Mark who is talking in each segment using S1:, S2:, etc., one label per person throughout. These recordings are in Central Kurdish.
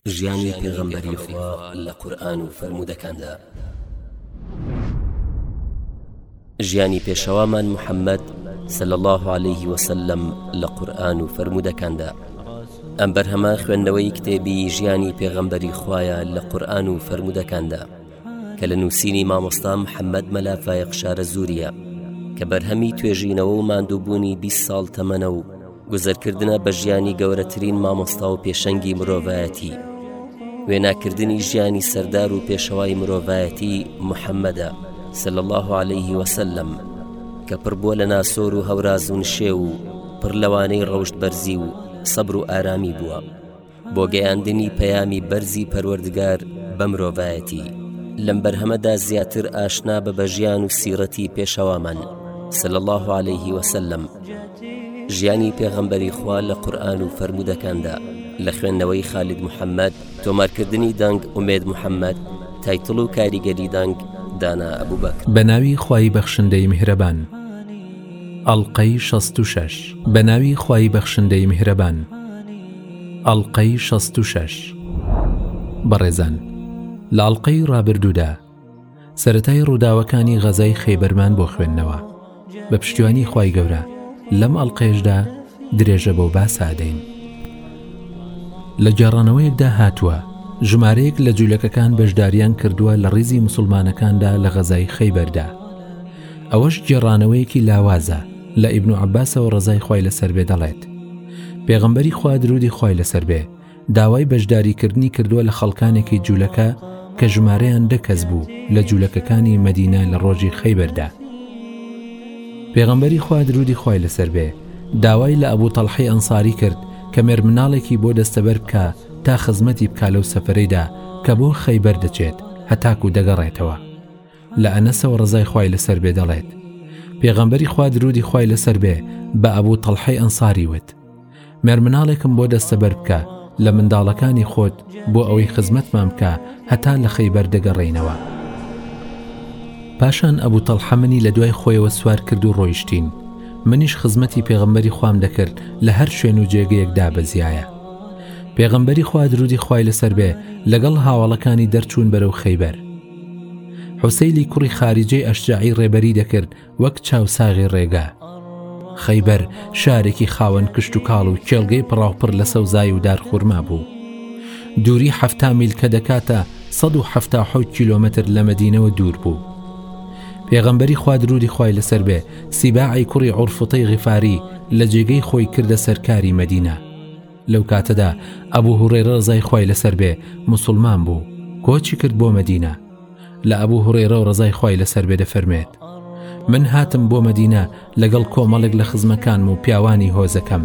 S1: ژیانی پێغەمبەری خوا لە قورئان و فەرموودەکاندا. ژیانی پێشەوامان محەممەد صلی الله عليه وسلم لە قورئان و فەرموودەکاندا. ئەم بەرهەمە خوێندنەوەی کتێبی ژیانی پێغەمبەری خوایە لە قورئان و فەرموودەکاندا کە لە نووسینی مامۆستا محەممەد مەلا فایق زوریە کە بەرهەمی توێژینەوە و ماندووبوونی 20 ساڵ تەمەنە و گوزەرکردنە بە ژیانی گەورەترین مامۆستا و پێشەنگی مرۆڤایەتی، وێناکردنی ژیانی سەردار و پێشەوای مرۆڤایەتی محەممەدە صلی الله عليه وسلم کە پڕ بووە لە ناسۆر و هەوراز و نشێ و پڕ لەوانەی ڕەوشت بەرزی و سەبر و ئارامی بووە بۆ گەیاندنی پەیامی بەرزی پەروەردگار بە مرۆڤایەتی. لەم بەرهەمەدا زیاتر ئاشنا بە ژیان و سیرەتی پێشەوامان صلی الله عليه وسلم، ژیانی پێغەمبەری خوا لە قورئان و فەرموودەکاندا لە خوێندنەوەی خالید محەممەد، تۆمارکردنی دەنگ ئومێد محەممەد، تایتڵ و کاریگەری دەنگ دانا ئەبوبەکر.
S2: بەناوی خوای بەخشندەی میهرەبان. ئەڵقەی 66. بەناوی خوای بەخشندەی میهرەبان. ئەڵقەی 66. بەڕێزان، لە ئەڵقەی ڕابردوودا سەرەتای ڕووداوەکانی غەزای خەیبەرمان بۆ خوێندنەوە. بە پشتیوانی خوای گەورە لەم ئەڵقەیەشدا درێژە بۆ باسادەین. لە جێڕانەوەیەکدا هاتووە ژمارەیەک لە جوولەکەکان بەشداریان کردووە لە ڕیزی مسلمانەکاندا لە غەزای خەیبەردا. ئەوەش جێڕانەوەیەکی لاوازە لە ئیبن عەباسەوە ڕەزای خوای لەسەر بێ دەڵێت پێغەمبەری خوا درودی خوای لەسەر بێ داوای بەشداریکردنی کردووە لە خەڵکانێکی جوولەکە کە ژمارەیان 10 کەس بوو لە جوولەکەکانی مەدینە لە ڕۆژی خەیبەردا. پێغەمبەری خوا درودی خوای لەسەر بێ داوای لە ئەبوو تەڵحی ئەنساری کرد کە مێرمناڵێکی بۆ دەستەبەر بکە تا خزمەتی بکا لەو سەفەرەیدا کە بۆ خەیبەر دەچێت هەتاکو دەگەڕێتەوە. لە ئەنەسەوە ڕەزای خوای لەسەر بێ دەڵێت پێغەمبەری خوا درودی خوای لەسەر بێ بە ئەبوو تەڵحی ئەنساری وت مێرمناڵێکم بۆ دەستەبەر بکە لە منداڵەکانی خۆت بۆ ئەوەی خزمەتمان بکە هەتا لە خەیبەر دەگەڕێینەوە. پاشان ئەبوو تەڵحە منی لە دوای خۆیەوە سوار کرد و ڕۆیشتین. منیش خزمەتی پێغەمبەری خوام دەکرد لە هەر شوێن و جێگەیەکدا بەزیایە. پێغەمبەری خوا درودی خوای لەسەر بێ لەگەڵ هاوڵەکانی دەرچوون بەرەو خەیبەر. حوسەیلی کوڕی خاریجەی ئەشجاعی ڕێبەری دەکرد وەک چاوساغی ڕێگا. خەیبەر شارێکی خاوەن کشت و کاڵ و کێڵگەی پڕاوپڕ لە سەوزای و دارخورما بوو. دووری 7 میل کە دەکاتە 177 کیلۆمەتر لە مەدینەوە دوور بوو. پێغەمبەری خوا درودی خوای لەسەر بێ سیباعی کوڕی عورفوتەی غیفاری لە جێگەی خۆی کردە سەرکاری مەدینە. لەو کاتەدا ئەبوو هورەیرە ڕەزای خوای لەسەر بێ موسڵمان بوو، کۆچی کرد بۆ مەدینە. لە ئەبوو هورەیرە و ڕەزای خوای لەسەر بێ دەفەرمێت من هاتم بۆ مەدینە لەگەڵ کۆمەڵێک لە خزمەکانم و پیاوانی هۆزەکەم.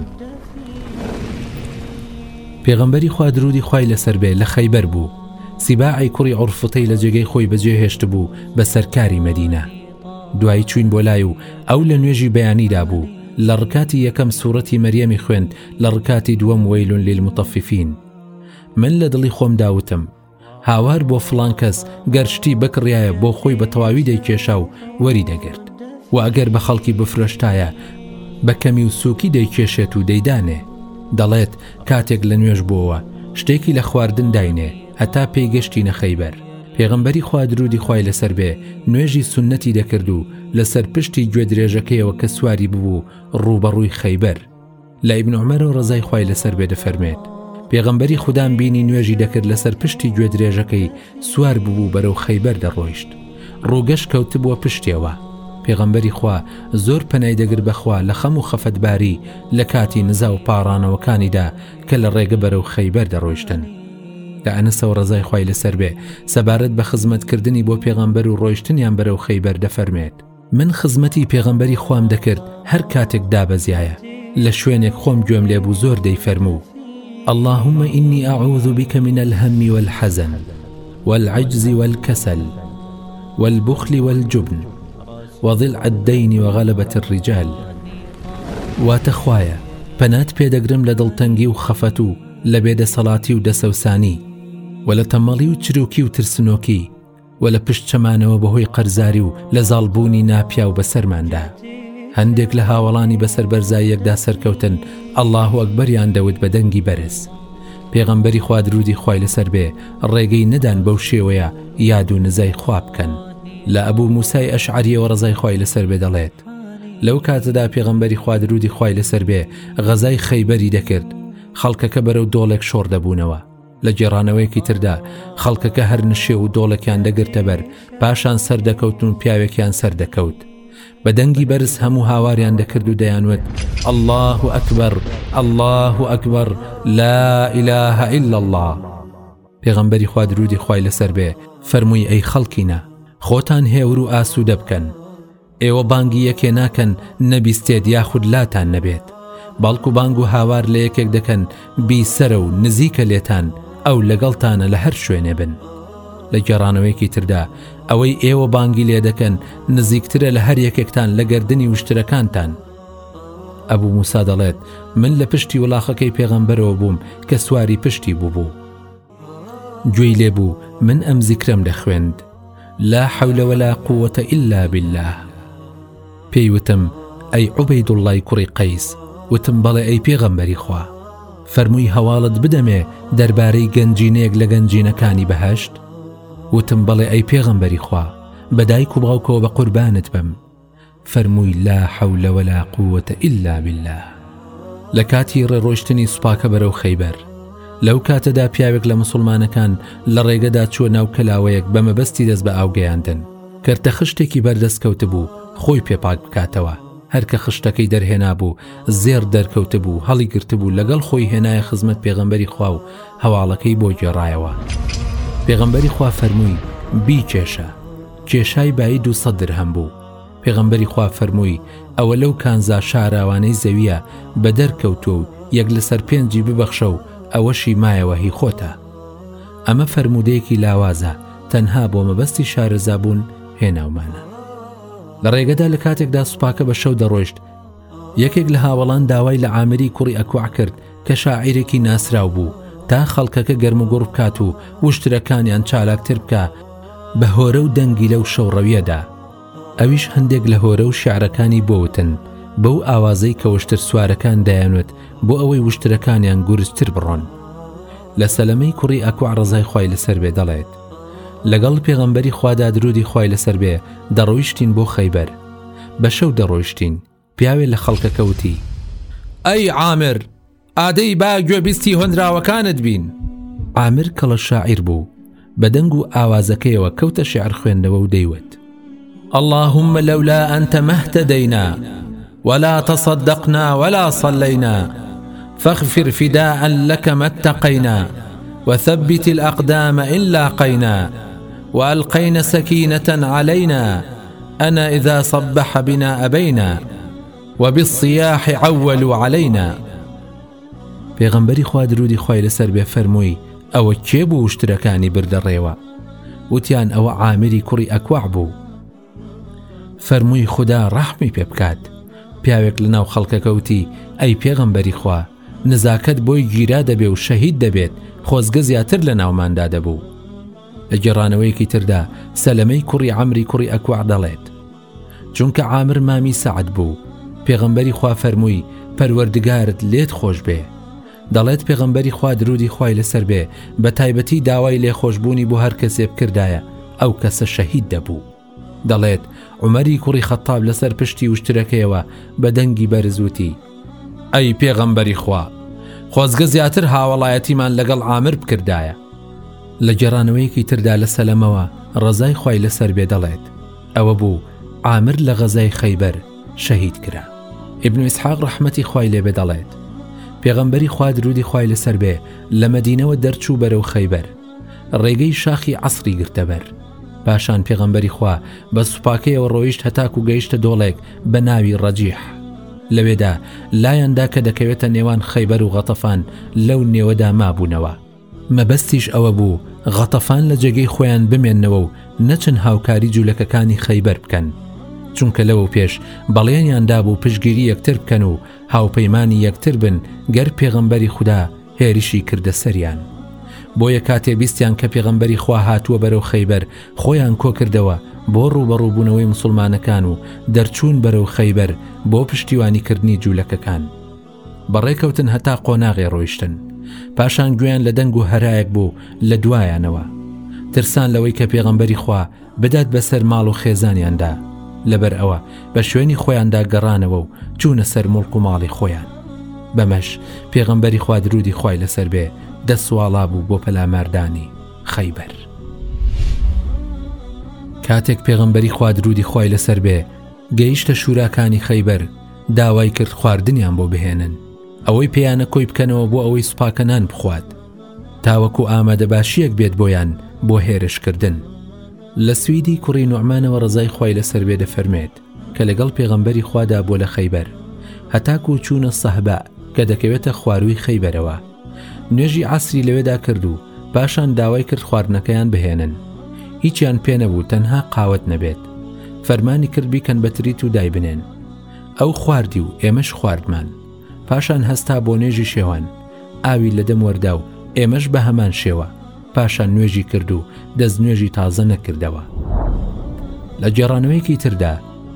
S2: پێغەمبەری خوا درودی خوای لەسەر بێ لە خەیبەر بوو. سیباعی کوڕی عورفوتەی لە جێگەی خۆی بەجێهێشت بوو بە سەرکاری مەدینە. دوایی چوین بۆ لای و ئەو لە نوێژی بەیانیدا بوو. لە ڕکاتی یەکەم سوورەتی مەریەمی خوێند، لە ڕکاتی دووەم وەیلون لیلموتەفیفین. من لە دڵی خۆم داوتم هاوار بۆ فڵان کەس گەرشتی بکڕایە بۆ خۆی بە تەواوی دەیکێشا و وەری دەگرت و ئەگەر بە خەڵکی بفرۆشتایە بە کەمی و سووکی دەیکێشێت و دەیدانێ. دەڵێت کاتێک لە نوێژ بووەوە شتێکی لە خواردن داینێ هەتا پێی گەشتینە خەیبەر. پێغەمبەری خوا درودی خوای لەسەر بێ نوێژی سونەتی دەکرد و لەسەر پشتی گوێ درێژەکەیەوە کە سواری ببوو ڕووبەڕووی خەیبەر. لە ئیبن عومەرەوە ڕەزای خوای لەسەر بێ دەفەرمێت پێغەمبەری خودام بینی نوێژی دەکرد لەسەر پشتی گوێ درێژەکەی سوار ببوو بەرەو خەیبەر دەڕۆیشت. ڕووگەش کەوتبووە پشتیەوە. پێغەمبەری خوا زۆر پەنای دەگر بەخوا لە خەم و خەفەتباری لە کاتی نزا و پاڕانەوەکانیدا کە لە ڕێگە بەرەو خەیبەر دەڕۆیشتن. لە ئەنەسەوە ڕەزای خوای لەسەر بێ سەبارەت بە خزمەتکردنی بۆ پێغەمبەر و ڕۆیشتنیان بەرەو خەیبەر دەفەرمێت من خزمەتی پێغەمبەری خوام دەکرد هەر کاتێک دابەزیایە. لە شوێنێک خۆم گوێم لێبوو زۆر دەیفەرموو اللهم إني أعوذ بك من الهم والحزن والعجز والكسل والبخل والجبن وضلع الدين وغلبة الرجال. واتخوايا پەنات پێدەگرم لە دڵتەنگی و خەفەت و لە بێدەسەڵاتی و دەسەوسانی و لە تەمەڵی و چروکی و ترسنۆکی و لە پشت چەمانەوە بەهۆی قەرزاری و لە زاڵبوونی ناپیا و بەسەرماندا. هەندێک لە هاوڵانی بەسەر بەرزاییەکدا سەرکەوتن ئەڵڵاهو ئەکبەریان دەوت بە دەنگی بەرز. پێغەمبەری خوا درودی خوای لەسەر بێ ڕێگەی نەدان بەو شێوەیە یاد و نزای خوا بکەن. لە ئەبوو موسای ئەشعەریەوە ڕەزای خوای لەسەر بێ دەڵێت لەو کاتەدا پێغەمبەری خوا درودی خوای لەسەر بێ غەزای خەیبەری دەکرد، خەڵکەکە بەرەو دۆڵێک شۆڕ دەبوونەوە. لە جێڕانەوەیەکی تردا خەڵکەکە هەر نشێ و دۆڵێکیان دەگرتە بەر، پاشان سەر دەکەوتن و پیاوێکیان سەر دەکەوت. بە دەنگی بەرز هەموو هاواریان دەکرد و دەیانوت الله ئەکبەر الله ئەکبەر لا إله إلا الله. پێغەمبەری خوا درودی خوای لەسەر بێ فەرمووی ئەی خەڵکینە، خۆتان هێور و ئاسوودە بکەن، ئێوە بانگی یەکێ ناکەن نەبیستێت یاخود لاتان نەبێت، بەڵکو بانگ و هاوار لە یەکێک دەکەن بیسەرە و نزیکە لێتان ئەو لەگەڵتانە لە هەر شوێنێ بن. لە گێڕانەوەیەکی تردا ئەوەی ئێوە بانگی لێ دەکەن نزیکترە لە هەر یەکێکتان لە گەردنی وشترەکانتان. ئەبوو موسا دەڵێت من لە پشتی وڵاخەکەی پێغەمبەرەوە بووم کە سواری پشتی بوو. گوێی لێبوو من ئەم زیکرەم دەخوێند لا حول ولا قوة إلا بالله. پێی وتم ئەی عوبەیدوڵڵای کوڕی قەیس، وتم بەڵێ ئەی پێغەمبەری خوا، فەرمووی هەواڵت بدەمێ دەربارەی گەنجینەیەک لە گەنجینەکانی بەهەشت؟ وتم بەڵێ ئەی پێغەمبەری خوا، بەدایک و باوکەوە بە قوربانت بم. فەرمووی لا حول ولا قوة إلا بالله. لە کاتی ڕێڕۆشتنی سوپاکە بەرەو خەیبەر، لەو کاتەدا پیاوێک لە مسلمانەکان لە ڕێگەدا چوە ناو کەلاوەیەک بە مەبەستی دەست بە ئاوگەیاندن. کەرتە خشتێکی بەردەستکەوت بوو خۆی پێپاک بکاتەوە، هەرکە خشتەکەی دەرهێنا بوو زێر دەرکەوت بوو، هەڵی گرت بوو، لەگەڵ خۆی هێنایە خزمەت پێغەمبەری خوا و هەواڵەکەی بۆ گێڕایەوە. پێغەمبەری خوا فەرمووی بی کێشە، کێشای بایی 200 درهم بوو. پێغەمبەری خوا فەرمووی ئەوە لەو کانزا شاراوانەی زەویە بە دەرکەوتووە و یەک لەسەر 5 ببەخشە و ئەوەشی مایەوە هی خۆتە. ئەمە فەرمودەیەکی لاوازە، تەنها بۆ مەبەستی شارەزابوون هێناومانە. لە ڕێگەدا لە کاتێکدا سوپاکە بە شەو دەڕۆیشت، یەکێک لە هاوڵان داوای لە عامری کوڕی ئەکوع کرد کە شاعیرێکی ناسراو بوو تا خەڵکەکە گەرم و گوڕ بکات و وشترەکانیان چالاکتر بکە بە هۆرە و دەنگی لەو شەوڕەویەدا. ئەویش هەندێک لە هۆرە و شیعرەکانی بۆوتن بەو ئاوازەی کە وشتر سوارەکان دایانوت بۆ ئەوەی وشترەکانیان گورجتر بڕۆن. لە سەلەمەی کوڕی ئەکوع ڕەزای خوای لەسەر بێ دەڵێت لەگەڵ پێغەمبەری خوادا درودی خوای لەسەر بێ دەڕۆیشتین بۆ خەیبەر. بە شەو دەڕۆیشتین، پیاوێ لە خەڵکەکە وتی ئەی عامر، ئادەی با گوێبیستی هۆنراوەکانت بین. عامر کەڵە شاعیر بوو، بە دەنگ و ئاوازەکەیەوە کەوتە شعر خوێندەوە و دەیوت اللهم لولا أنت ما اهتدينا ولا تصدقنا ولا صلينا فاغفر فداء لك ما اتقينا وثبت الأقدام إن لاقينا وألقينا سكينة علينا أنا إذا صبح بنا أبينا وبالصياح عولوا علينا. پێغەمبەری خوا درودی خوای لەسەر بێ فەرمووی ئەوە کێ بوو وشترەکانی بردەڕێوە؟ وتیان ئەوە عامری کوڕی ئەکوع بوو. فەرمووی خوددا ڕەحمی پێ بکات. پیاوێک لەناو خەڵکەکەوتی ئەی پێغەمبەری خوا، نزاکت بۆی گیرا دەبێ و شەهید دەبێت، خۆزگە زیاتر لە ناوماندا دەبوو. لە گێڕانەوەیەکی تردا سەلەمەی کوڕی عەمری کوڕی ئەکوع دەڵێت چونکە عامر مامی سەعد بوو، پێغەمبەری خوا فەرمووی پەروەردگارت لێت خۆش بێ. دەڵێت پێغەمبەری خوا درودی خوای لەسەر بێ بە تایبەتی داوای لێخۆشبوونی بۆ هەر کەسێ بکردایە ئەو کەسە شەهید دەبوو. دەڵێت عومەری کوڕی خەتاب لەسەر پشتی وشترەکەیەوە بە دەنگی بەرزوتی ئەی پێغەمبەری خوا، خۆزگە زیاتر هاوڵایەتیمان لەگەڵ عامر بکردایە. لە گێڕانەوەیەکی تردا لە سەلەمەوە ڕەزای خوای لەسەر بێ دەڵێت ئەوە بوو عامر لە غەزای خەیبەر شەهید کرا. ئیبن ئیسحاق ڕەحمەتی خوای لێبێ دەڵێت پێغەمبەری خوا درودی خوای لەسەر بێ لە مەدینەوە دەرچوو بەرەو خەیبەر، ڕێگەی شاخی عەسری گرتەبەر. پاشان پێغەمبەری خوا بە سوپاکەیەوە ڕۆیشت هەتاکو گەیشتە دۆڵێک بە ناوی ڕەجیح. لەوێدا لایەندا کە دەکەوێتە نێوان خەیبەر و غەتەفان لەو نێوەدا مابوونەوە. مەبەستیش ئەوە بوو غەتەفان لە جێگەی خۆیان بمێننەوە و نەچن هاوکاری جوولەکەکانی خەیبەر بکەن، چونکە لەوە پێش بەڵێنیاندا بوو پشگیری یەکتر بکەن و هاوپەیمانی یەکتر بن گەر پێغەمبەری خوددا هێریشی کردە سەریان. بۆیە کاتێ بیستیان کە پێغەمبەری خوا هاتووە بەرەو خەیبەر خۆیان کۆ کردەوە بۆ ڕوبەڕووبوونەوەی مسلمانەکان و دەرچوون بەرەو خەیبەر بۆ پشتیوانیکردنی جوولەکەکان. بەڕێکەوتن هەتا قۆناغێ ڕۆیشتن. پاشان گویان لە دەنگ و هەرایەک بوو لە دوایانەوە، ترسان لەوەی کە پێغەمبەری خوا بدات بەسەر ماڵ و خێزانیاندا. لەبەر ئەوە بە شوێنی خۆیاندا گەڕانەوە و چوونە سەر مڵک و ماڵی خۆیان. بەمەش پێغەمبەری خوا درودی خوای لەسەر بێ دەسوڵا بوو بۆ پەلاماردانی خەیبەر. کاتێک پێغەمبەری خوا درودی خوای لەسەر بێ گەیشتە شوراکانی خەیبەر، داوای کرد خواردنیان بۆ بهێنن، ئەوەی پێیانە کۆی بکەنەوە بۆ ئەوەی سوپاکەنان بخوات، تاوەکو ئامادەباشیەک بێت بۆیان بۆ هێرشکردن. لە سویدی کوڕی نوعمانەوە ڕزای خوای لەسەر بێ دەفەرمێت کە لەگەڵ پێغەمبەری خوادا بۆ لە خەیبەر، هەتاکو چوونە سەحبا کە دەکەوێتە خواروی خەیبەرەوە. نوێژی عەسری لەوێدا کرد و پاشان داوای کرد خواردنەکەیان بهێنن. هیچیان پێ نەبوو تەنها قاوەت نەبێت. فەرمانی کرد بیکەن بە تریت و دای بنێن. ئەو خواردی و ئێمەش خواردمان. پاشان هەستا بۆ نوێژی شێوان، ئاوی لەدەم وەردا و ئێمەش بە هەمان شێوە. پاشان نوێژی کرد و دەست نوێژی تازە نەکردەوە. لە گێڕانەوەیەکی تردا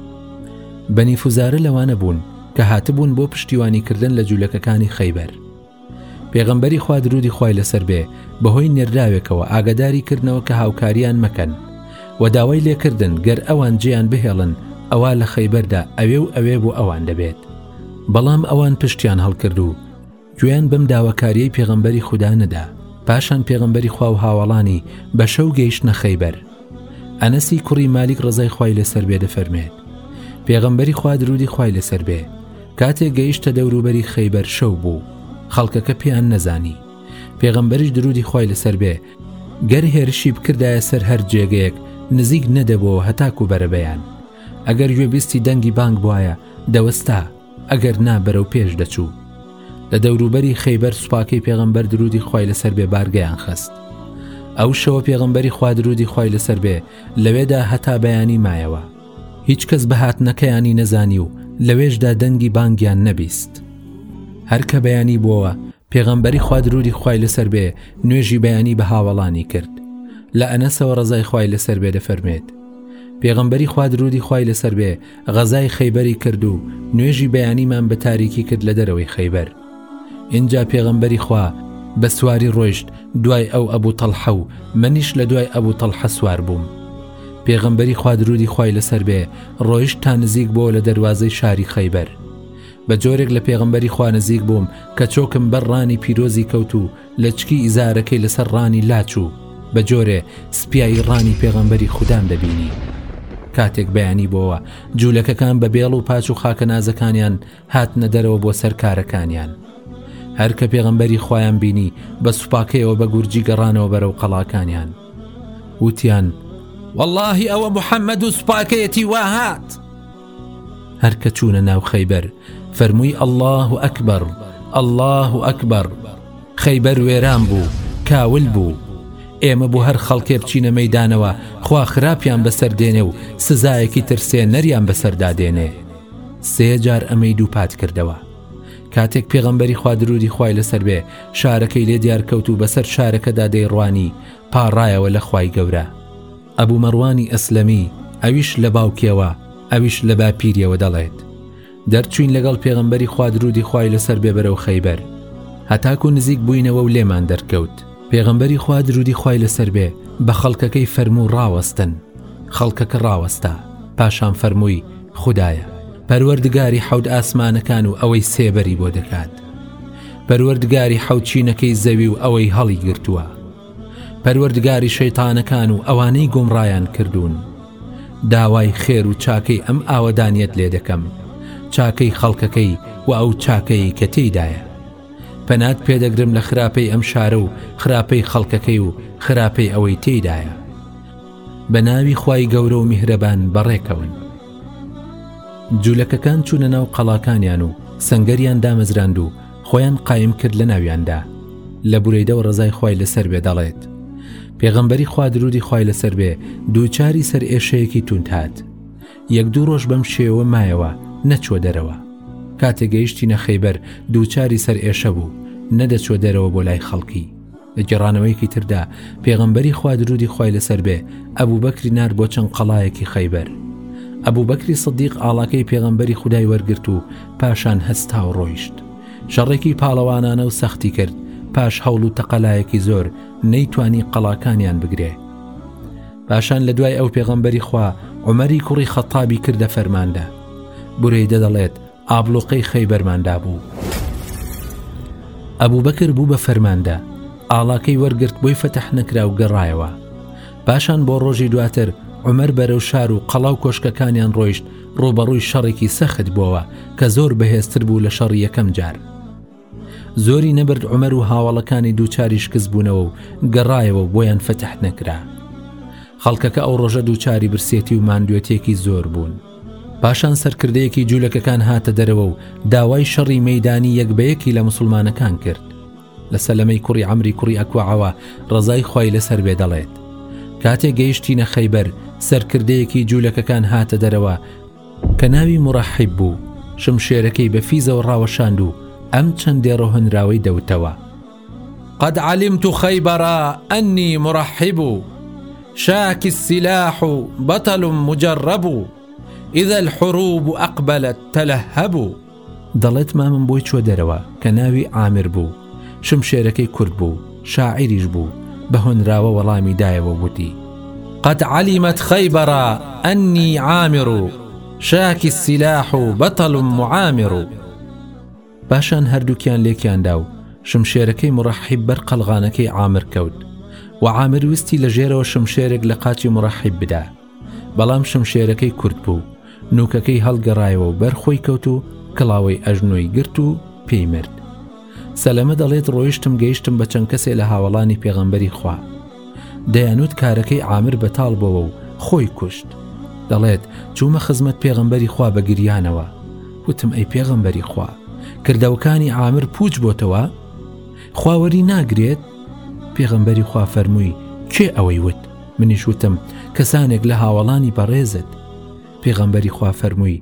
S2: بەنی فوزارە لەوانە بوون کە هاتبوون بۆ پشتیوانیکردن لە جوولەکەکانی خەیبەر. پێغەمبەری خوا درودی خوای لەسەر بێ بەهۆی نێرداوێکەوە ئاگاداری کردنەوە کە هاوکاریان مەکەن و داوای لێکردن گەر ئەوان جێیان بهێڵن ئەوە لە خەیبەردا ئەوێ و ئەوێ بۆ ئەوان دەبێت. بەڵام ئەوان پشتیان هەڵکرد و گوێیان بەم داواکاریەی پێغەمبەری خودا نەدا. پاشان پێغەمبەری خوا و هاوڵانی بە شەو گەیشتنە خەیبەر. ئەنەسی کوڕی مالیک ڕزای خوای لەسەر بێ دەفەرمێت پێغەمبەری خوا درودی خوای لەسەر بێ کاتێک گەیشتە دەوروبەری خەیبەر شەو بوو، خەڵکەکە پێیان نەزانی. پێغەمبەریش درودی خوای لەسەر بێ گەر هێرشی بکردایە سەر هەر جێگەیەک نزیک نەدەبەوە هەتاکو بەرەبەیان. ئەگەر گوێبیستی دەنگی بانگ بواە دەوەستا، ئەگەر نا بەرەو پێش دەچوو. لە دەوروبەری خەیبەر سوپاکەی پێغەمبەر درودی خوای لەسەر بێ بارگەیان خست. ئەو شەوە پێغەمبەری خوا درودی خوای لەسەر بێ لەوێدا هەتا بەیانی مایەوە. هیچ کەس بەهاتنەکەیانی نەزانی و لەوێشدا دەنگی بانگیان نەبیست. هەر کە بەیانی بووەوە پێغەمبەری خوا درودی خوای لەسەر بێ نوێژی بەیانی بە هاوڵانی کرد. لە ئەنەسەوە ڕزای خوای لەسەر بێ دەفەرمێت پێغەمبەری خوا درودی خوای لەسەر بێ غەزای خەیبەری کرد و نوێژی بەیانیمان بە تاریکی کرد لە دەرەوەی خەیبەر. اینجا پێغەمبەری خوا بە سواری ڕۆیشت دوای ئەو ئەبوو تەڵحە و منیش لە دوای ئەبوو تەڵحە سوار بووم. پێغەمبەری خوا درودی خوای لەسەر بێ ڕۆیشت تا نزیک بۆ لە دەروازەی شاری خەیبەر. بە جۆرێک لە پێغەمبەری خوا نزیک بووم کە چۆکم بەر ڕانی پیرۆزی کەوت و لە چکی ئیزارەکەی لەسەر ڕانی لاچوو، بە جۆرێ سپیایی ڕانی پێغەمبەری خودام دەبینی. کاتێک بەیانی بۆەوە جوولەکەکان بە بێڵ و پاچ و خاکە نازەکانیان هاتنە دەرەوە بۆ سەرکارەکانیان. هەر کە پێغەمبەری خوایان بینی بە سوپاکەیەوە بە گورجی گەڕانەوە بەرەو قەڵاکانیان. وتیان واللهی ئەوە محەممەد و سوپاکەیەتی وا هات. هەر کە چوونە ناو خەیبەر فەرمووی الله ئەکبەر الله ئەکبەر. خەیبەر وێران بوو، کاول بوو. ئێمە بۆ هەر خەڵکێ بچینە مەیدانەوە خوا خراپیان بەسەر دێنێ و سزایەکی ترسێ نەریان بەسەردا دێنێ. سێ جار ئەمەی دووپات کردەوە. کاتێک پێغەمبەری خوا درودی خوای لەسەر بێ شارەکەی لێ دیار کەوت و بەسەر شارەکەدا دەیڕوانی پاڕایەوە لە خوای گەورە. ئەبوو مەڕوانی ئەسلەمی ئەویش لە باوکیەوە ئەویش لە باپیریەوە دەڵێت دەرچوین لەگەڵ پێغەمبەری خوا درودی خوای لەسەر بێ بەرەو خەیبەر، هەتاکو نزیک بووینەوە و لێمان دەرکەوت. پێغەمبەری خوا درودی خوای لەسەر بێ بە خەڵکەکەی فەرموو ڕاوەستن. خەڵکەکە ڕاوەستا. پاشان فەرمووی خودایە پەروەردگاری حەوت ئاسمانەکان و ئەوەی سێبەری بۆ دەکات، پەروەردگاری حەوت چینەکەی زەوی و ئەوەی هەڵی گرتووە، پەروەردگاری شەیتانەکان و ئەوانەی گۆمڕایان کردوون. داوای خێر و چاکەی ئەم ئاوەدانیەت لێ دەکەم، چاکەی خەڵکەکەی و ئەو چاکەی کە تێیدایە. پەنات پێدەگرم لە خراپەی ئەم شارە و خراپەی خەڵکەکەی و خراپەی ئەوەی تێیدایە. بە ناوی خوای گەورە و میهرەبان بەڕێکەون. جوولەکەکان چوونە ناو قەڵاکانیان و سەنگەریان دامەزراند و خۆیان قایم کرد لە ناویاندا. لە بورەیدەوە ڕزای خوای لەسەر بێ دەڵێت پێغەمبەری خوا درودی خوای لەسەر بێ دووچاری سەر ئێشەیەکی توند هات. یەک دوو ڕۆژ بەم شێوە مایەوە نەچوە دەرەوە. کاتێک گەیشتینە خەیبەر دووچاری سەر ئێشە بوو، نەدەچوە دەرەوە بۆ لای خەڵکی. لە گێڕانەوەیەکی تردا پێغەمبەری خوا درودی خوای لەسەر بێ ئەبوو بەکری نار بۆ چەند قەڵایەکی خەیبەر. ئەبوو بەکری سدیق ئاڵاکەی پێغەمبەری خودای وەرگرت و پاشان هەستا و ڕۆیشت. شەڕێکی پاڵەوانانە و سەختی کرد پاش هەوڵ و تەقەلایەکی زۆر نەیتوانی قەڵاکانیان بگرێ. پاشان لە دوای ئەو پێغەمبەری خوا عومەری کوڕی خەتابی کردە فەرماندا. بورەیدە دەڵێت ئابلوقەی خەیبەرماندا بوو. ئەبوو بەکر بوو بە فەرماندا، ئاڵاکەی وەرگرت بۆی فەتەح نەکرا و گەڕایەوە. پاشان بۆ ڕۆژی دواتر عومەر بەرەو شار و قەڵاو کۆشکەکانیان ڕۆیشت ڕوبەڕووی شەڕێکی سەخت بووەوە کە زۆر بەهێزتر بوو لە شەڕی یەکەم جار. زۆری نەبرد عومەر و هاوڵەکانی دووچاری شکست بوونەوە و گەڕایەوە بۆیان فەتەح نەکرا. خەڵکەکە ئەو ڕۆژە دووچاری برسێتی و ماندوێتێکی زۆر بوون. پاشان سەرکردەیەکی جوولەکەکان هاتە دەرەوە و داوای شەڕی مەیدانی یەکبەیەکی لە مسلمانەکان کرد. لە سەلەمەی کوڕی عەمری کوڕی ئەکوعەوە ڕەزای خوای لەسەر بێ دەڵێت کاتێک گەیشتینە خەیبەر سەرکردەیەکی جوولەکەکان هاتە دەرەوە کە ناوی مڕەحیب بوو. شمشێرەکەی بە فیزەوە ڕاوەشاند و ئەم چەندێ ڕۆهنراوەی دەوتەوە: قد علمت خيبر أني مرحب شاك السلاح بطل مجرب إذا الحروب أقبلت تلهب. دەڵێت مامم بۆی چوە دەرەوە کە ناوی عامر بوو، شمشێرەکەی کورد بوو، شاعریش بوو، بە هۆنراوە وەڵامی دایەوە وتی: قد علمت خيبر أني عامر شاك السلاح بطل معامر. پاشان هەردووکیان لێکیاندا و شمشێرەکەی مڕەحیب بەر قەلغانەکەی عامر کەوت و عامر ویستی لە ژێرەوە شمشێرێک لە قاچی مڕەحیب بدا، بەڵام شمشێرەکەی کورد بوو. نوکەکەی هەڵگەڕایەوە و بەرخۆی کەوت و کڵاوەی ئەژنۆی گرت و پێی مرد. سەلەمە دەڵێت ڕۆیشتم گەیشتم بە چەند کەسێ لە هاوڵانی پێغەمبەری خوا. دەیانوت کارەکەی عامر بەتاڵ بووە و خۆی کوشت. دەڵێت چوومە خزمەت پێغەمبەری خوا بە گریانەوە، وتم ئەی پێغەمبەری خوا، کردەوەکانی عامر پوچ بۆتەوە؟ خواوەری ناگرێت؟ پێغەمبەری خوا فەرمووی: کێ ئەوەی وت؟ منیش وتم: کەسانێک لە هاوڵانی بەڕێزت. پێغەمبەری خوا فەرمووی: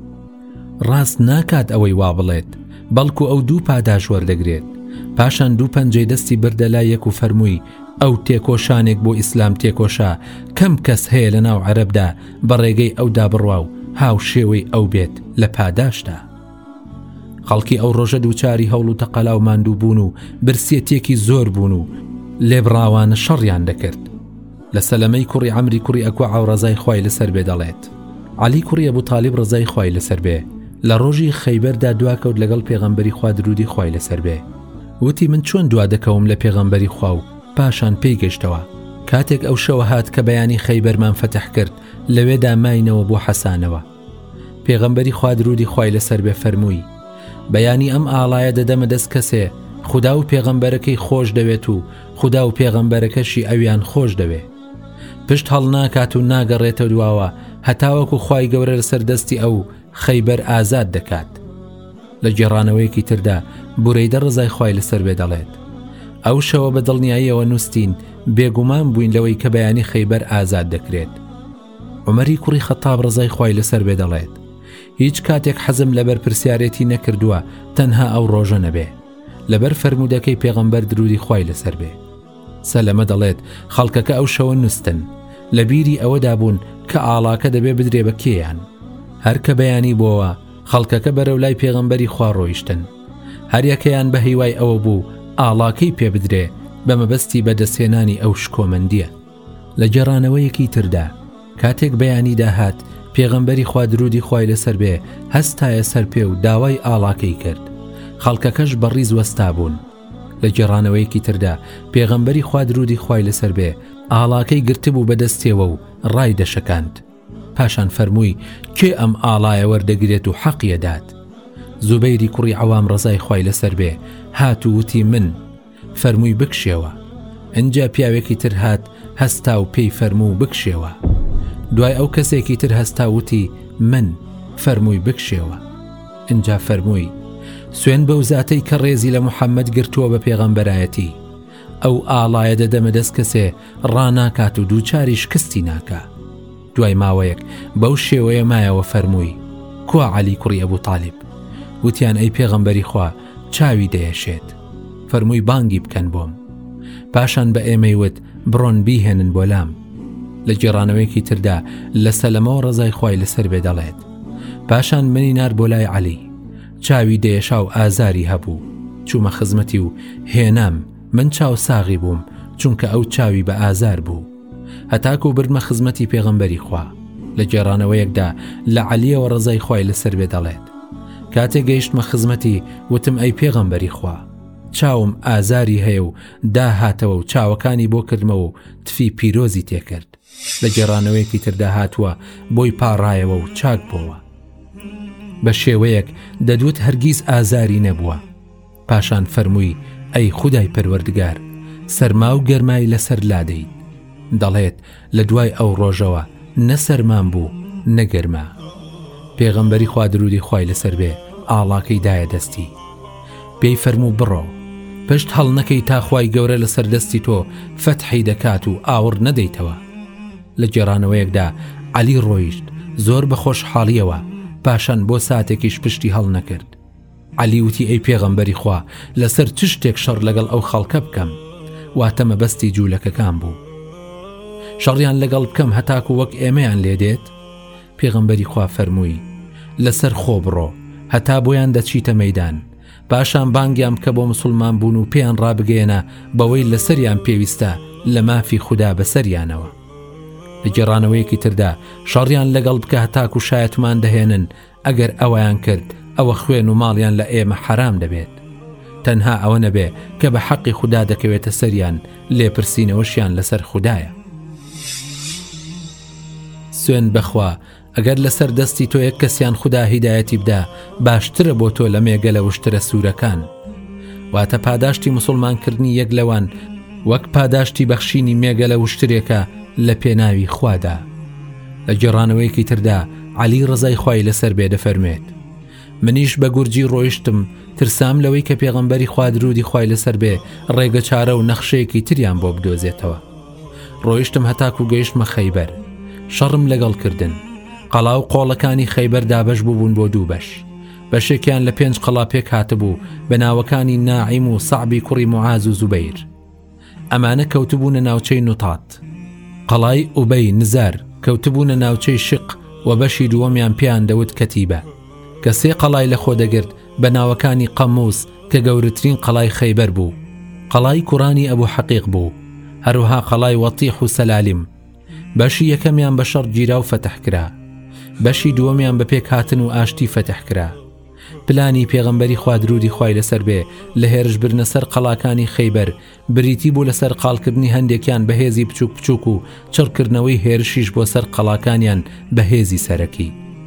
S2: ڕاست ناکات ئەوەی وا بڵێت، بەڵکو ئەو دوو پاداش وەردەگرێت. پاشان دوو پەنجەی دەستی بردە لای یەک و فەرمووی: ئەو تێکۆشانێک بۆ ئیسلام تێکۆشا کەم کەس هەیە لە ناو عەرەبدا بە ڕێگەی ئەودا بڕوا و هاو شێوەی ئەو بێت لە پاداشدا. خەڵکی ئەو ڕۆژە دووچاری هەوڵ و تەقەلا و ماندوو بوون و برسێتێکی زۆر بوون و لێبڕاوانە شەڕیان دەکرد. لە سەلەمەی کوڕی عەمری کوڕی ئەکوعە ڕەزای خوای لەسەر بێ دەڵێت: عەلی کوڕی ئەبوو تاڵیب ڕەزای خوای لەسەر بێ لە ڕۆژی خەیبەردا دواکەوت لەگەڵ پێغەمبەری خوا درودی خوای لەسەر بێ. وتی: من چۆن دوا دەکەوم لە پێغەمبەری خوا و پاشان پێی گەشتەوە. کاتێک ئەو شەوە هات کە بەیانی خەیبەرمان فەتح کرد، لەوێدا ماینەوە بۆ حەسانەوە. پێغەمبەری خوا درودی خوای لەسەر بێ فەرمووی: بەیانی ئەم ئاڵایە دەدەمە دەست کەسێ خوددا و پێغەمبەرەکەی خۆش دەوێت و خوددا و پێغەمبەرەکەشی ئەویان خۆش دەوێت. پشت هەڵ ناکات و ناگەڕێتە دواوە هەتاوەکو خوای گەورە لەسەر دەستی ئەو خەیبەر ئازاد دەکات. لە گێڕانەوەیەکی تردا بورەیدە ڕزای خوای لەسەر بێ دەڵێت: ئەو شەوە بە دڵنیاییەوە نووسین بێگومان بووین لەوەی کە بەیانی خەیبەر ئازاد دەکرێت. عومەری کوڕی خەتاب ڕزای خوای لەسەر بێ دەڵێت: هیچ کاتێک حەزم لەبەر پرسیارەتی نەکردووە تەنها ئەو ڕۆژە نەبێ، لەبەر فەرمودەکەی پێغەمبەر درودی خوای لەسەر بێ. سەلەمە دەڵێت خەڵکەکە ئەو شەوە نووستن، لە بیری ئەوەدا بوون کە ئاڵاکە دەبێ بدرێ بە کێیان. هەر کە بەیانی بووەوە خەڵکەکە بەرەو لای پێغەمبەری خوا ڕۆیشتن. هەر یەکەیان بە هیوای ئەوە بوو ئاڵاکەی پێ بدرێ بە مەبەستی بەدەستهێنانی ئەو شکۆمەندیە. لە گێڕانەوەیەکی تردا کاتێک بەیانی داهات پێغەمبەری خوا درودی خوای لەسەر بێ هەستایە سەر پێ و داوای ئاڵاکەی کرد. خەڵکەکەش بەڕیز وەستا بوون. لە گێڕانەوەیەکی تردا پێغەمبەری خوا درودی خوای لەسەر بێ ئاڵاکەی گرتبوو بەدەستێوە و ڕای دەشەکاند. پاشان فەرمووی: کێ ئەم ئاڵایە وەردەگرێت و حەقیە دات؟ زوبەیری کوڕی عەوام ڕزای خوای لەسەر بێ هات و وتی: من. فەرمووی: بکشێوە. ئەنجا پیاوێکی تر هات هەستا و پێی فەرموو: بکشێوە. دوای ئەو کەسێکی تر هەستا وتی: من. فەرمووی: بکشێوە. ئەنجا فەرمووی: سوێن بەو زاتەی کە ڕێزی لە محەممەد گرتووە بە پێغەمبەرایەتی، ئەو ئاڵایە دەدەمە دەست کەسێ ڕاناکات و دووچاری شکستی ناکا. دوای ماوەیەک بەو شێوەیە مایەوە فەرمووی: کوا عەلی کوڕی ئەبوو تاڵیب؟ وتیان: ئەی پێغەمبەری خوا، چاوی دەیەشێت. فەرمووی: بانگی بکەن بۆم. پاشان بە ئێمەی وت: بڕۆن بیهێنن بۆ لام. لە گێڕانەوەیەکی تردا لە سەلەمەوە ڕزای خوای لەسەر بێ دەڵێت: پاشان منی نار بۆ لای عەلی، چاوی دەیەشا و ئازاری هەبوو. چوومە خزمەتی و هێنام من چاو ساغی بووم چونکە ئەو چاوی بە ئازار بوو هەتاکو و بردمە خزمەتی پێغەمبەری خوا لە گێڕانەوەیەکدا لە عەلیەوە ڕزای خوای لەسەر بێ دەڵێت کاتێک گەیشتمە خزمەتی وتم ئەی پێغەمبەری خوا چاوم ئازاری هەیە و داهاتەوە و چاوەکانی بۆ کردمەوە و تفی پیرۆزی تێکرد لە گێڕانەوەیەکی تردا هاتووە بۆی پاڕایەوە و چاک بۆوە بە شێوەیەک دەدوت هەرگیز ئازاری نەبووە پاشان فەرمووی ئەی خودای پەروەردگار سەرما و گەرمای لەسەر لادەیت دەڵێت لە دوای ئەو ڕۆژەوە نە سەرمان بوو نەگەرما پێغەمبەری خوا درودی خوای لەسەر بێ ئاڵاکەی دایە دەستی پێی فەرموو بڕۆ پشت هەڵ نەکەی تا خوای گەورە لەسەر دەستی تۆ فەتحی دەکات و ئاور نەدەیتەوە لە گێڕانەوەیەکدا عەلی ڕۆیشت زۆر بە خۆشحاڵیەوە پاشان بۆ ساتێکیش پشتی هەڵ نەکرد عەلی وتی ئەی پێغەمبەری خوا لەسەر چ شتێک شەڕ لەگەڵ ئەو خەڵکە بکەم واتە مەبەستی جوولەکەکان بوو شەڕیان لەگەڵ بکەم هەتاکو وەک ئێمەیان لێدێت پێغەمبەری خوا فەرمووی لەسەر خۆ بڕۆ هەتا بۆیان دەچیتە مەیدان پاشان بانگیان بکە بۆ مسلمان بوون و پێیان ڕابگەێنە بەوەی لەسەریان پێویستە لە مافی خوددا بەسەریانەوە لە گێڕانەوەیەکی تردا شەڕیان لەگەڵ بکە هەتاکو شایەتمان دەهێنن ئەگەر ئەوەیان کرد ئەوە خوێن و ماڵیان لە ئێمە حرام دەبێت تەنها ئەوە نەبێ کە بە حەقی خوددا دەکەوێتە سەریان لێپرسینەوەشیان لەسەر خوددایە سوێن بەخوا ئەگەر لەسەر دەستی تۆ یەک کەسیان خوددا هیدایەتی بدا باشترە بۆ تۆ لە مێگە لە وشترە سوورەکان واتە پاداشتی مسلمانکردنی یەک لەوان وەک پاداشتی بەخشینی مێگە لە وشترێکە لە پێناوی خوادا لە گێڕانەوەیەکی تردا عەلی ڕزای خوای لەسەر بێ دەفەرمێت منیش بە گورجی ڕۆیشتم ترسام لەوەی کە پێغەمبەری خوا درودی خوای لەسەر بێ ڕێگە چارە و نەخشەیەکی تریان بۆ بدۆزێتەوە ڕۆیشتم هەتاکو گەیشتمە خەیبەر شەڕم لەگەڵ کردن قەڵا و قۆڵەکانی خەیبەر دابەش بوون بۆ دوو بەش بەشێکیان لە 5 قەڵا پێک هاتبوو بە ناوەکانی ناعیم و سەعبی کوڕی موعاز و زوبەیر ئەمانە کەوتبوونە ناوچەی نوتات قەڵای ئوبەی نزار کەوتبوونە ناوچەی شق و بەشی دووەمیان پێیان دەوت کەتیبە کە 3 قەڵای لە خۆ دەگرت بە ناوەکانی قەموس کە گەورەترین قەڵای خەیبەر بوو قەڵای کوڕانی ئەبوو حەقیق بوو هەروها قەڵای وەتیح و سەلالیم بەشی یەکەمیان بە شەڕ گیرا و فەتح کرا بەشی دووەمیان بە پێک هاتن و ئاشتی فەتح کرا پلانی پێغەمبەری خوا درودی خوای لەسەر بێ لە هێرشبرنە سەر قەڵاکانی خەیبەر بریتی بوو لەسەر قاڵکردنی هەندێکیان بەهێزی بچووک بچووک و چڕکردنەوەی هێرشیش بۆ سەر قەڵاکانیان بەهێزی سەرەکی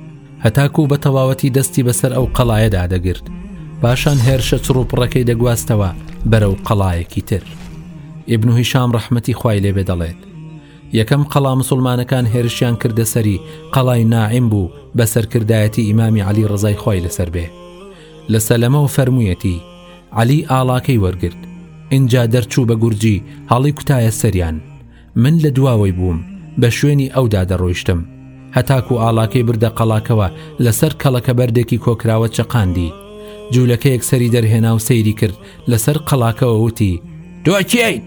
S2: هەتاکو بە تەواوەتی دەستی بەسەر ئەو قەڵایەدا دەگرت پاشان هێرشە چڕوپڕەکەی دەگواستەوە بەرەو قەڵایەکی تر ئیبن هیشام ڕەحمەتی خوای لێبێ دەڵێت یەکەم قەڵا مسلمانەکان هێرشیان کردە سەری قەڵای ناعیم بوو بە سەرکردایەتی ئیمامی عەلی ڕزای خوای لەسەر بێ لە سەلەمەوە فەرموویەتی عەلی ئاڵاکەی وەرگرت اینجا دەرچوو بە گورجی هەڵی کوتایە سەریان من لە دواوەی بووم بە شوێنی ئەودا دەڕۆیشتم هەتاکو ئاڵاکەی بردە قەڵاکەوە لەسەر کەڵەکە بەردێکی کۆکراوە چەقاندی جوولەکەیەک سەری دەرهێنا و سەیری کرد لەسەر قەڵاکەوە وتی تۆ کێیت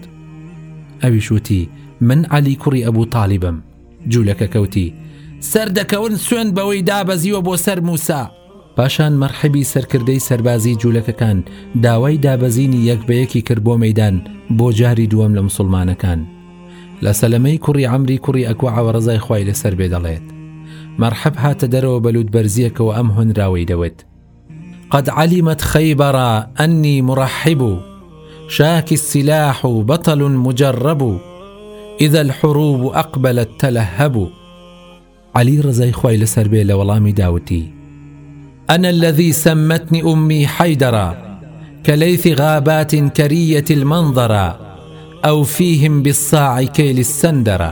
S2: ئەویش وتی من عەلی کوڕی ئەبوو تاڵیبم جوولەکە کەوتی سەردەکەون سوێن بەوەی دابەزیوە بۆ سەر موسا پاشان مەرحەبی سەرکردەی سەربازی جوولەکەکان داوای دابەزینی یەک بە یەکی کرد بۆ مەیدان بۆ جاری دووەم لە مسلمانەکان لە سەلەمەی کوڕی عەمری کوڕی ئەکوعەوە ڕزای خوای لەسەر بێ دەڵێت مەرحەب هاتە دەرەوە بەلوود بەرزیەکەوە ئەم هۆنراوەی دەوێت قد علمت خيبر أني مرحب شاكي السلاح بطل مجرب إذا الحروب أقبلت تلهب علي رزاي خويل سربي لولامي داوتي أنا الذي سمتني أمي حيدرا كليث غابات كرية المنظر أو فيهم بالصاع كيل السندر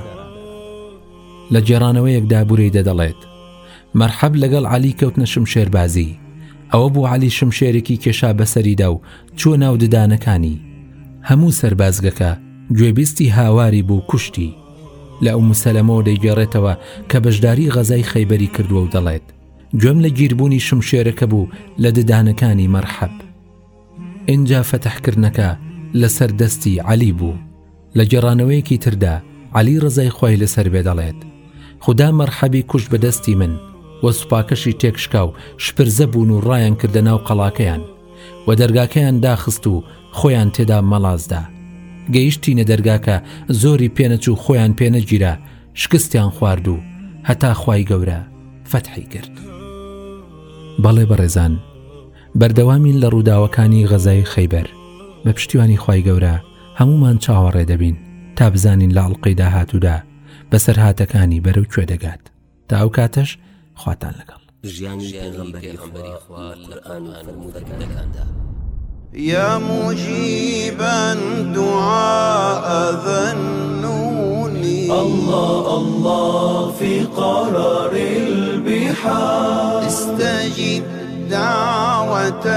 S2: لجرانويك دابوري دليت مرحب لقل علي كوتنا شمشير بازي ئەوە بوو عەلی شمشێرێکی کێشا بەسەریدا و چوە ناو ددانەکانی هەموو سەربازگەکە گوێبیستی هاواری بوو کوشتی لە ئەو مسەلەمەوە دەیگەڕێتەوە کە بەشداری غەزای خەیبەری کردووە و دەڵێت گوێم لە گیربوونی شمشێرەکە بوو لە ددانەکانی مەرحەب ئینجا فەتەحکردنەکە لەسەر دەستی عەلی بوو لە گێڕانەوەیەکی تردا عەلی ڕزای خوای لەسەر بێ دەڵێت خوددا مەرحەبی کوشت بە دەستی من و سوپاکەشی تێکشکا و شپرزە بوون و ڕایان کردە ناو قەڵاکەیان و دەرگاکەیان داخست و خۆیان تێدا مەڵازدا. گەیشتینە دەرگاکە زۆری پێنەچوو خۆیان پێنەگیرە، شکستیان خوارد و هەتا خوای گەورە فەتحی کرد. بەڵێ بەڕێزان، بەردەوامین لە ڕووداوەکانی غەزای خەیبەر. بە پشتیوانی خوای گەورە هەمومان چاوەڕێ دەبین تا بزانین لە ئەڵقەی داهاتوودا بەسەر هاتەکانی بەرەو کوێ دەگات. تا ئەو کاتەش خواتان لەگەڵ.
S1: ژیانی پێغەمبەری خوا لە قورئان و فەرمودەکاندا.
S3: يا مجيبا دعاء ذا النون
S4: الله الله في قرار البحار
S3: استجب دعوة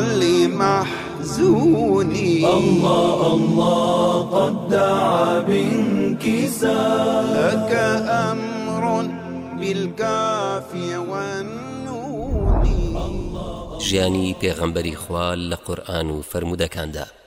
S3: لمحزوني
S4: الله الله قد دعا بانكسار
S3: لك أمر بالكاف والنون.
S1: ژیانی پێغەمبەری خوا لە قورئان و فەرمودەکاندا.